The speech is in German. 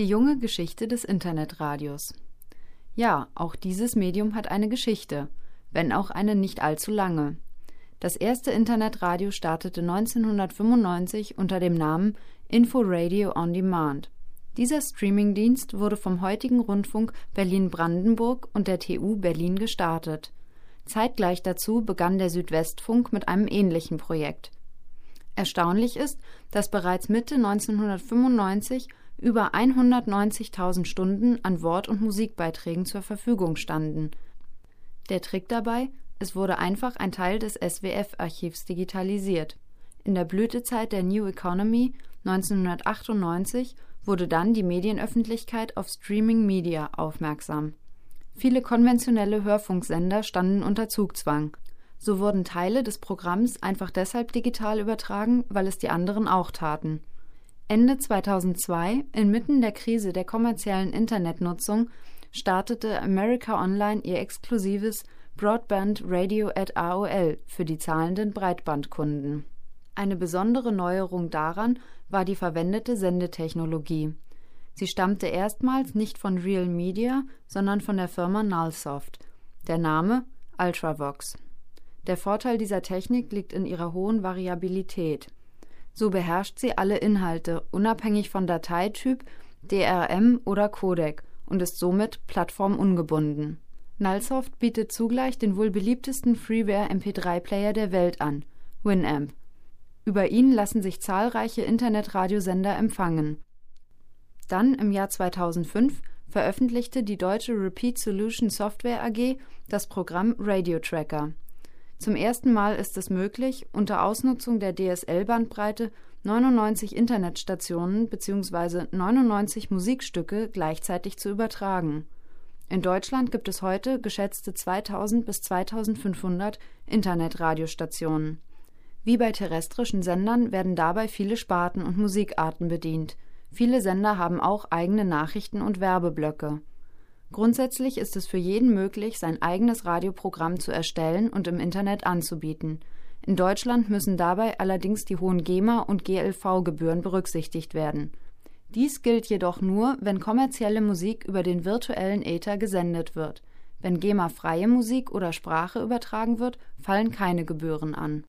Die junge Geschichte des Internetradios. Ja, auch dieses Medium hat eine Geschichte, wenn auch eine nicht allzu lange. Das erste Internetradio startete 1995 unter dem Namen Info-Radio on Demand. Dieser Streamingdienst wurde vom heutigen Rundfunk Berlin-Brandenburg und der TU Berlin gestartet. Zeitgleich dazu begann der Südwestfunk mit einem ähnlichen Projekt. Erstaunlich ist, dass bereits Mitte 1995 über 190.000 Stunden an Wort- und Musikbeiträgen zur Verfügung standen. Der Trick dabei: Es wurde einfach ein Teil des SWF-Archivs digitalisiert. In der Blütezeit der New Economy 1998 wurde dann die Medienöffentlichkeit auf Streaming Media aufmerksam. Viele konventionelle Hörfunksender standen unter Zugzwang. So wurden Teile des Programms einfach deshalb digital übertragen, weil es die anderen auch taten. Ende 2002, inmitten der Krise der kommerziellen Internetnutzung, startete America Online ihr exklusives Broadband Radio at AOL für die zahlenden Breitbandkunden. Eine besondere Neuerung daran war die verwendete Sendetechnologie. Sie stammte erstmals nicht von Real Media, sondern von der Firma Nullsoft. Der Name: Ultravox. Der Vorteil dieser Technik liegt in ihrer hohen Variabilität. So beherrscht sie alle Inhalte, unabhängig von Dateityp, DRM oder Codec, und ist somit plattformungebunden. Nullsoft bietet zugleich den wohl beliebtesten Freeware-MP3-Player der Welt an, Winamp. Über ihn lassen sich zahlreiche Internetradiosender empfangen. Dann im Jahr 2005 veröffentlichte die deutsche Repeat Solution Software AG das Programm Radio Tracker. Zum ersten Mal ist es möglich, unter Ausnutzung der DSL-Bandbreite 99 Internetstationen bzw. 99 Musikstücke gleichzeitig zu übertragen. In Deutschland gibt es heute geschätzte 2000 bis 2500 Internetradiostationen. Wie bei terrestrischen Sendern werden dabei viele Sparten und Musikarten bedient. Viele Sender haben auch eigene Nachrichten- und Werbeblöcke. Grundsätzlich ist es für jeden möglich, sein eigenes Radioprogramm zu erstellen und im Internet anzubieten. In Deutschland müssen dabei allerdings die hohen GEMA- und GLV-Gebühren berücksichtigt werden. Dies gilt jedoch nur, wenn kommerzielle Musik über den virtuellen Äther gesendet wird. Wenn GEMA-freie Musik oder Sprache übertragen wird, fallen keine Gebühren an.